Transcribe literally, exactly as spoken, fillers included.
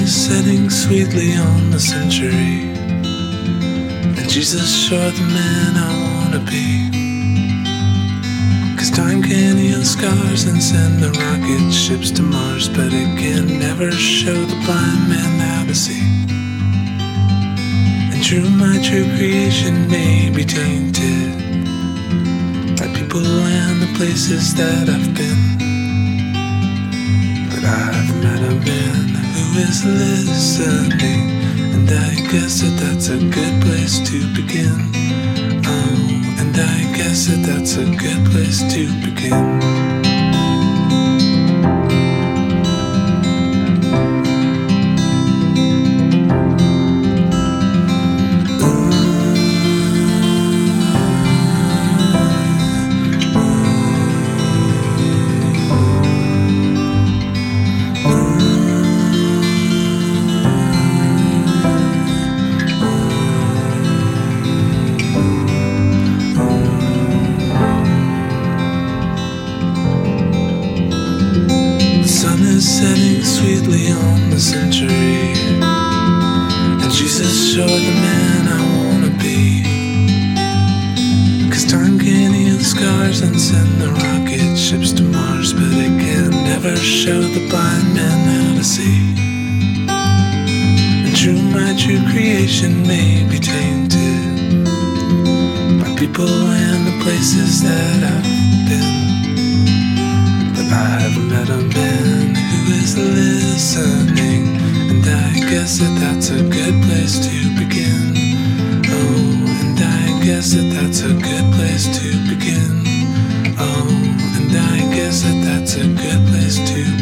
is setting sweetly on the century, and Jesus sure the man I wanna be. Cause time can heal scars and send the rocket ships to Mars, but it can never show the blind man how to see. And true, my true creation may be tainted by people and the places that I've been, but I've met a man who is listening, and I guess that that's a good place to begin. Oh, and I guess that that's a good place to begin. Setting sweetly on the century, and Jesus sure the man I wanna be. Cause time can heal scars and send the rocket ships to Mars, but it can never show the blind man how to see. And true, my true creation may be tainted by people and the places that I've been, but I've met a man who is listening, and I guess that that's a good place to begin. Oh, and I guess that that's a good place to begin. Oh, and I guess that that's a good place to begin.